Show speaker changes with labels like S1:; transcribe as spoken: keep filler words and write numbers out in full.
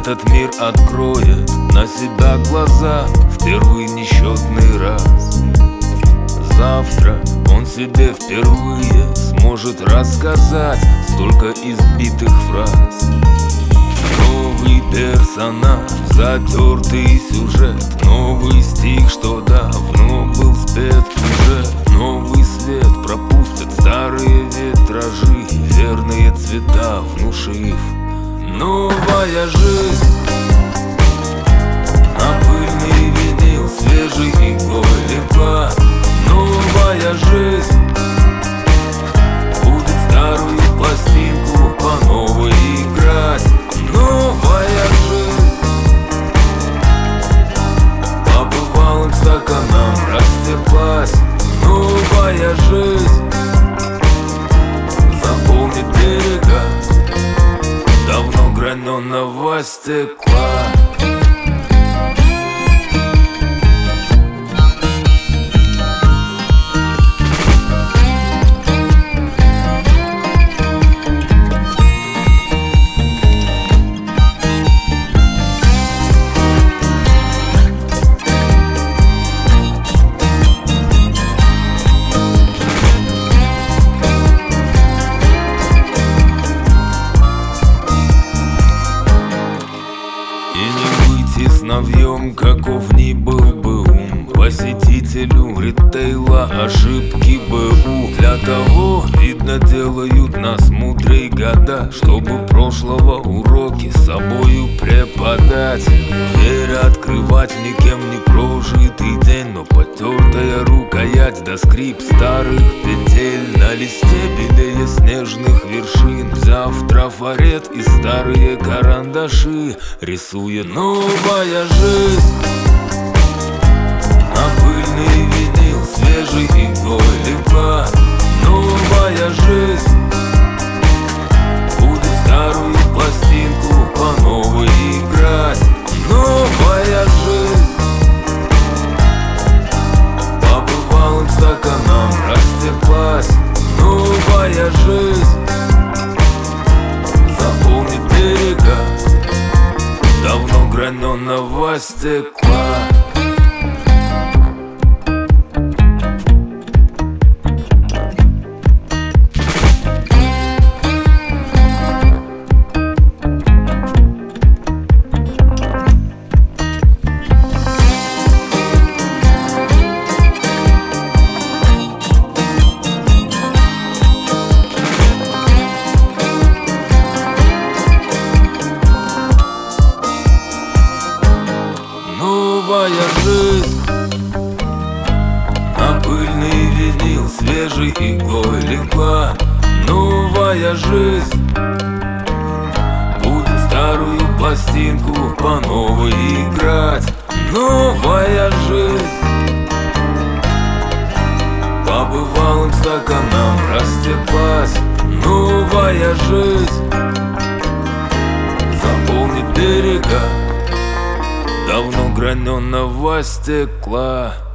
S1: этот мир откроет на себя глаза в первый несчетный раз. Завтра он себе впервые сможет рассказать столько избитых фраз. Новый персонаж, затертый сюжет, новый стих, что давно был спет уже. Новый свет пропустят старые витражи, верные цвета внушив. Новая жизнь на пыльный винил, свежий иглой легла. Новая жизнь будет старую пластинку по новой играть. Новая жизнь по бывалым стаканам растеклась. Новая жизнь заполнит берега давно граненого стекла. Сновьем, каков ни был бы ум, посетителю ритейла ошибки БУ. Для того, видно, делают нас мудрей года, чтобы прошлого уроки с собою преподать. Дверь открывать никем не прожитый день, но потертая рукоять да скрип старых петель. На листе белее снежных вершин, взяв трафарет и старые карандаши, рисует новая жизнь на пыльный винил, свежий иглой легла. Новая жизнь будет старую пластинку по новой играть. Новая жизнь по бывалым стаканам растеклась. Новая жизнь заполнит берега давно граненого стекла. Новая жизнь на пыльный винил, свежий иглой легла. Новая жизнь будет старую пластинку по новой играть. Новая жизнь по бывалым стаканам растеклась. Новая жизнь заполнит берега давно граненого стекла.